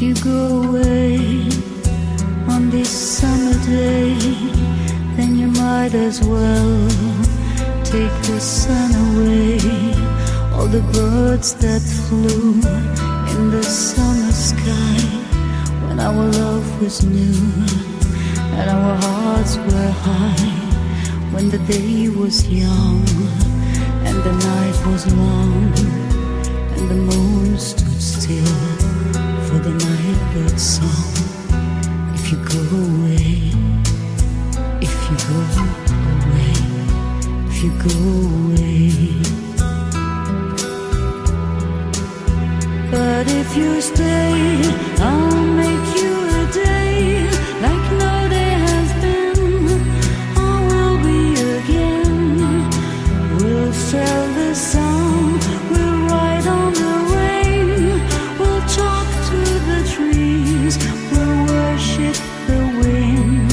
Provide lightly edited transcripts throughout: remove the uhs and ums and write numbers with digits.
you go away on this summer day, then you might as well take the sun away. All the birds that flew in the summer sky, when our love was new and our hearts were high, when the day was young and the night was long, and the moon stood still for the nightbird's song. If you go away, if you go away, if you go away. But if you stay, I'll make you a day like no day has been. I will be again. We'll sail the sun, we'll ride on the rain, we'll talk to the trees, we'll worship the wind.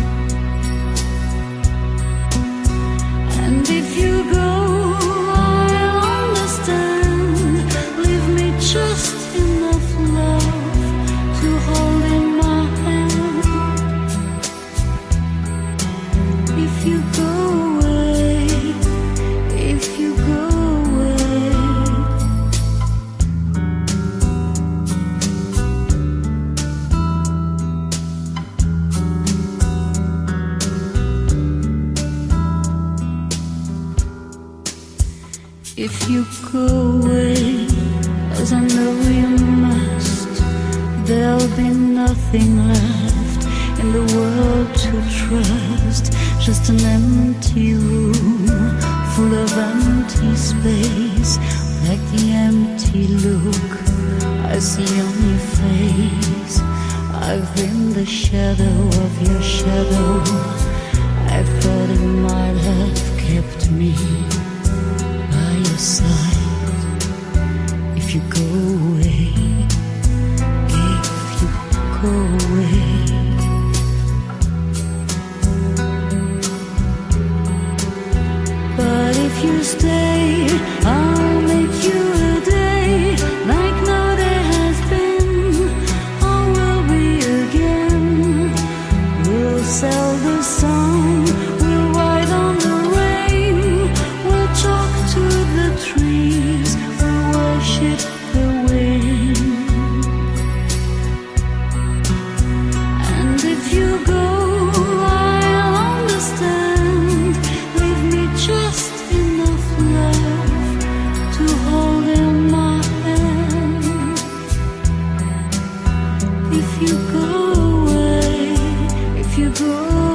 And if you go, I'll understand. Leave me just enough love to hold in my hand. If you go away, if you go away. If you go away, as I know you must, there'll be nothing left in the world to trust. Just an empty room full of empty space, like the empty look I see on your face. I've been the shadow of your shadow. I thought it might have kept me by your side. If you go away, if you go away. But if you stay, I'll make you a day like no day has been. I will be again. We'll sail the sun, we'll ride on the rain, we'll talk to the trees, we'll worship the wind. And if you go, I'll understand. Leave me just enough love to hold in my hand. If you go away, if you go